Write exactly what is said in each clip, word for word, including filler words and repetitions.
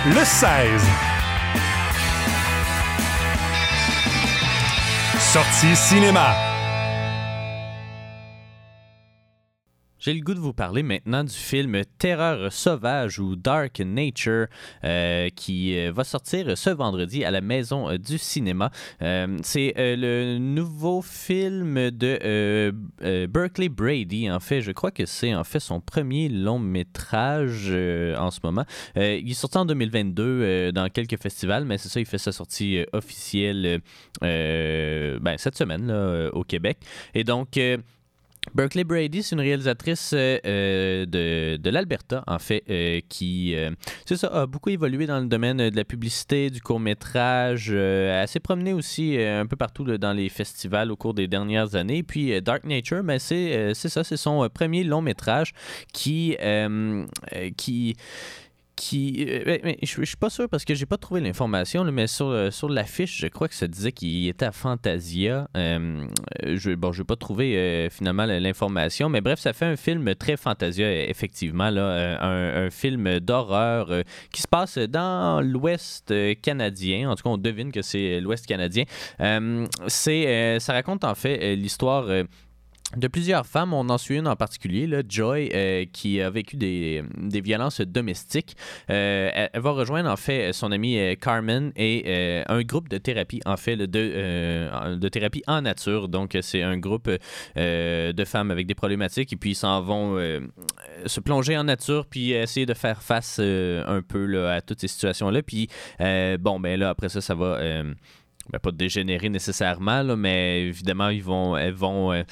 le seize. Sortie cinéma. J'ai le goût de vous parler maintenant du film Terreur sauvage ou Dark Nature euh, qui euh, va sortir ce vendredi à la Maison euh, du cinéma. Euh, c'est euh, le nouveau film de euh, euh, Berkeley Brady. En fait, je crois que c'est en fait son premier long métrage euh, en ce moment. Euh, il est sorti en deux mille vingt-deux euh, dans quelques festivals, mais c'est ça, il fait sa sortie euh, officielle euh, ben, cette semaine là, au Québec. Et donc... Euh, Berkeley Brady, c'est une réalisatrice euh, de, de l'Alberta, en fait, euh, qui euh, c'est ça, a beaucoup évolué dans le domaine de la publicité, du court-métrage. Euh, elle s'est promenée aussi euh, un peu partout là, dans les festivals au cours des dernières années. Puis euh, Dark Nature, ben, c'est, euh, c'est ça, c'est son euh, premier long-métrage qui... Euh, qui qui euh, mais je, je suis pas sûr parce que j'ai pas trouvé l'information là, mais sur, euh, sur l'affiche je crois que ça disait qu'il était à Fantasia. euh, je bon j'ai pas trouvé euh, finalement l'information, mais bref, ça fait un film très Fantasia effectivement là, euh, un, un film d'horreur euh, qui se passe dans l'Ouest canadien. En tout cas, on devine que c'est l'Ouest canadien. euh, c'est euh, ça raconte en fait l'histoire euh, de plusieurs femmes. On en suit une en particulier, là, Joy, euh, qui a vécu des, des violences domestiques. Euh, elle, elle va rejoindre en fait son amie euh, Carmen et euh, un groupe de thérapie, en fait, de, euh, de thérapie en nature. Donc, c'est un groupe euh, de femmes avec des problématiques et puis ils s'en vont euh, se plonger en nature puis essayer de faire face euh, un peu là, à toutes ces situations-là. Puis, euh, bon, ben là, après ça, ça va... Euh, ben, pas dégénérer nécessairement, là, mais évidemment, ils vont, elles vont... Euh,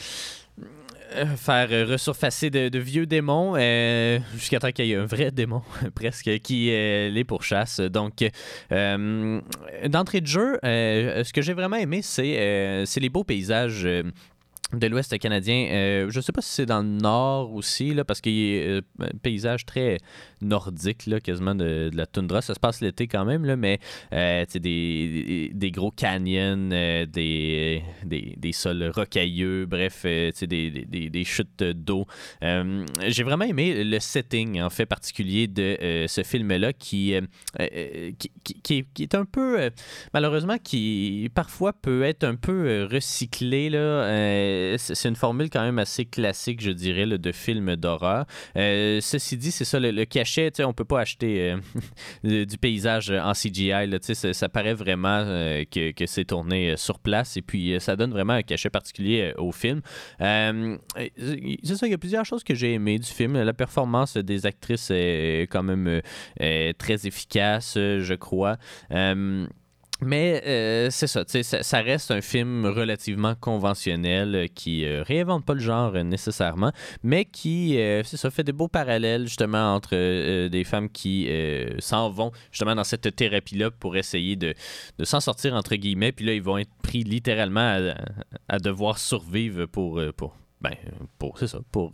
faire resurfacer de, de vieux démons euh, jusqu'à temps qu'il y ait un vrai démon presque qui euh, les pourchasse. Donc euh, d'entrée de jeu, euh, ce que j'ai vraiment aimé, c'est, euh, c'est les beaux paysages euh, de l'Ouest canadien. Euh, je ne sais pas si c'est dans le nord aussi, là, parce qu'il y a euh, un paysage très nordique, là, quasiment de, de la toundra. Ça se passe l'été quand même, là, mais euh, des, des, des gros canyons, euh, des, des, des sols rocailleux, bref, euh, des, des, des chutes d'eau. Euh, j'ai vraiment aimé le setting, en fait, particulier de euh, ce film-là qui, euh, qui, qui, qui, qui est un peu, euh, malheureusement, qui parfois peut être un peu recyclé, là. Euh, c'est une formule quand même assez classique, je dirais, là, de films d'horreur. Euh, ceci dit, c'est ça, le, le cachet, on ne peut pas acheter euh, du paysage en C G I. Là, ça, ça paraît vraiment euh, que, que c'est tourné sur place et puis ça donne vraiment un cachet particulier au film. Euh, c'est ça, il y a plusieurs choses que j'ai aimées du film. La performance des actrices est quand même euh, très efficace, je crois. Euh, Mais euh, c'est ça, ça, ça reste un film relativement conventionnel euh, qui euh, réinvente pas le genre euh, nécessairement, mais qui, euh, c'est ça, fait des beaux parallèles justement entre euh, des femmes qui euh, s'en vont justement dans cette thérapie-là pour essayer de, de s'en sortir entre guillemets, puis là ils vont être pris littéralement à, à devoir survivre pour... pour Ben, pour, c'est ça, pour,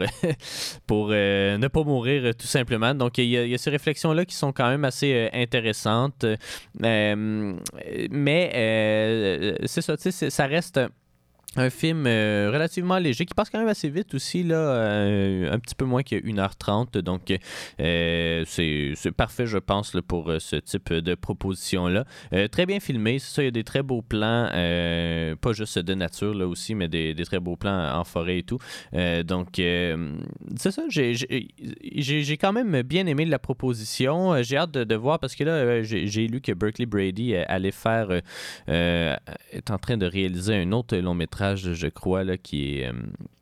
pour euh, ne pas mourir euh, tout simplement. Donc, il y, y a ces réflexions-là qui sont quand même assez euh, intéressantes. Euh, mais, euh, c'est ça, tu sais, ça reste... Un film euh, relativement léger qui passe quand même assez vite aussi, là, euh, un petit peu moins qu'une heure trente. Donc, euh, c'est, c'est parfait, je pense, là, pour euh, ce type de proposition-là. Euh, très bien filmé, c'est ça, il y a des très beaux plans, euh, pas juste de nature là aussi, mais des, des très beaux plans en forêt et tout. Euh, donc, euh, c'est ça, j'ai, j'ai, j'ai, j'ai quand même bien aimé la proposition. J'ai hâte de, de voir parce que là, j'ai, j'ai lu que Berkeley Brady allait faire, euh, est en train de réaliser un autre long métrage, je crois, là, qui est... Euh,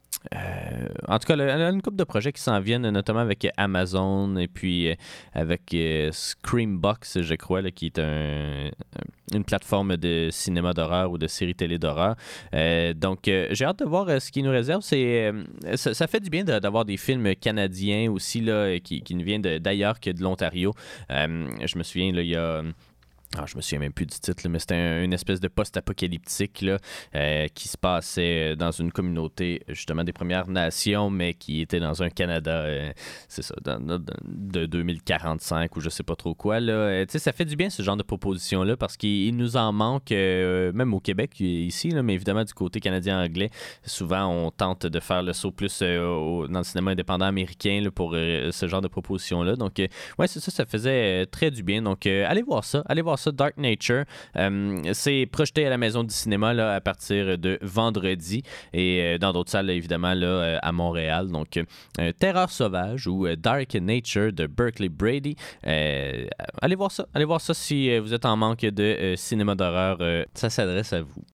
euh, en tout cas, il y a une couple de projets qui s'en viennent, notamment avec Amazon et puis euh, avec euh, Screambox, je crois, là, qui est un, une plateforme de cinéma d'horreur ou de série télé d'horreur. Euh, donc, euh, j'ai hâte de voir euh, ce qu'il nous réserve. C'est, euh, ça, ça fait du bien de, d'avoir des films canadiens aussi, là, qui, qui nous viennent de, d'ailleurs que de l'Ontario. Euh, je me souviens, là, il y a... Ah, je me souviens même plus du titre, là, mais c'était un- une espèce de post-apocalyptique là, euh, qui se passait dans une communauté justement des Premières Nations, mais qui était dans un Canada, euh, c'est ça, dans- dans- de deux mille quarante-cinq ou je sais pas trop quoi. Là. Euh, tu sais, ça fait du bien ce genre de proposition-là parce qu'il il nous en manque, euh, même au Québec ici, là, mais évidemment du côté canadien-anglais, souvent on tente de faire le saut plus euh, au- dans le cinéma indépendant américain là, pour euh, ce genre de proposition-là. Donc, euh, ouais, c'est ça, ça faisait euh, très du bien. Donc, euh, allez voir ça, allez voir ça, Dark Nature. Euh, c'est projeté à la Maison du cinéma là, à partir de vendredi et euh, dans d'autres salles, là, évidemment, là, euh, à Montréal. Donc, euh, Terreur sauvage ou euh, Dark Nature de Berkeley Brady. Euh, allez voir ça, allez voir ça si euh, vous êtes en manque de euh, cinéma d'horreur. Euh, ça s'adresse à vous.